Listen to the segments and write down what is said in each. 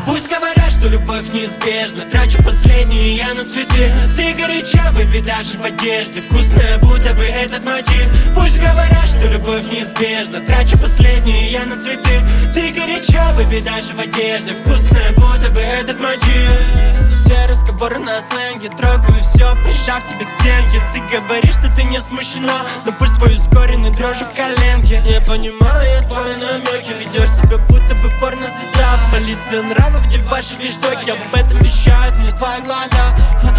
Пусть говорят, что любовь неизбежна, трачу последнюю я на цветы. Ты горяча, baby, даже в одежде, вкусная, будто бы этот мотив. Пусть говорят, что любовь неизбежна, трачу последнюю я на цветы. Ты горяча, baby, даже в одежде, вкусная, будто бы этот мотив. Все разговоры на сленге, трогаю все, прижав тебе к стенке. Ты говоришь, что ты не смущена, но пусть твой ускоренный дрожи в коленке. Не понимаю я твои намеки, ведешь себя будто бы порнозвезда. Полиция нравов, где ваши вещдоки, об этом вещают мне твои глаза.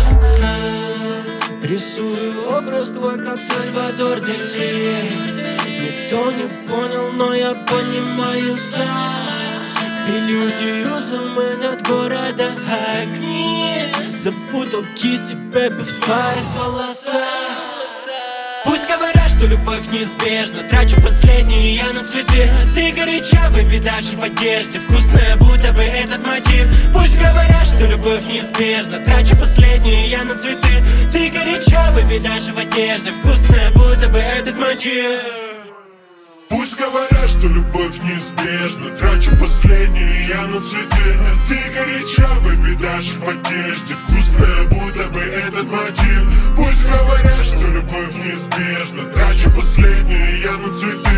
Рисую образ твой, как Сальвадор Дали. Никто не понял, но я понимаю сам. Прелюдию заманят города огни. Запутал кисти, бэби, в твоих волосах. Пусть говорят, что любовь неизбежна, трачу последнюю я на цветы. Ты горяча, baby, даже в одежде, вкусная, будто бы этот мотив. Пусть говорят, что любовь неизбежна, трачу последнюю я на цветы. Ты горяча, baby, даже в одежде, вкусная, будто бы этот мотив. Пусть говорят, что любовь неизбежна, трачу последнюю я на цветы. Ты горяча, baby, даже в одежде, вкусная, будто бы этот мотив. Пусть говорят, что любовь неизбежна, трачу последнюю я на цветы.